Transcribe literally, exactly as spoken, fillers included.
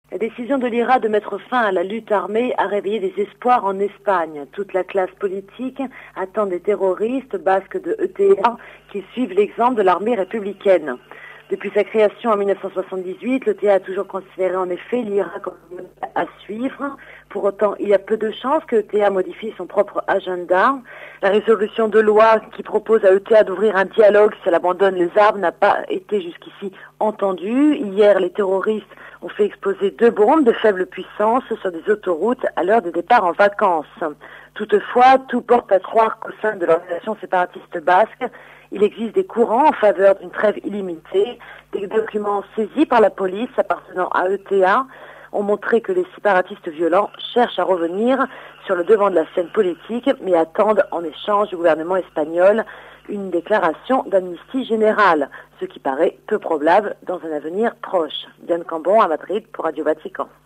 La décision de l'I R A de mettre fin à la lutte armée a réveillé des espoirs en Espagne. Toute la classe politique attend des terroristes basques de E T A qui suivent l'exemple de l'armée républicaine. Depuis sa création en mille neuf cent soixante-dix-huit, l'E T A a toujours considéré en effet l'I R A comme un modèle à suivre. Pour autant, il y a peu de chances que E T A modifie son propre agenda. La résolution de loi qui propose à E T A d'ouvrir un dialogue si elle abandonne les armes n'a pas été jusqu'ici entendue. Hier, les terroristes ont fait exploser deux bombes de faible puissance sur des autoroutes à l'heure des départs en vacances. Toutefois, tout porte à croire qu'au sein de l'organisation séparatiste basque, il existe des courants en faveur d'une trêve illimitée. Des documents saisis par la police appartenant à E T A ont montré que les séparatistes violents cherchent à revenir sur le devant de la scène politique, mais attendent en échange du gouvernement espagnol une déclaration d'amnistie générale, ce qui paraît peu probable dans un avenir proche. Diane Cambon à Madrid pour Radio Vatican.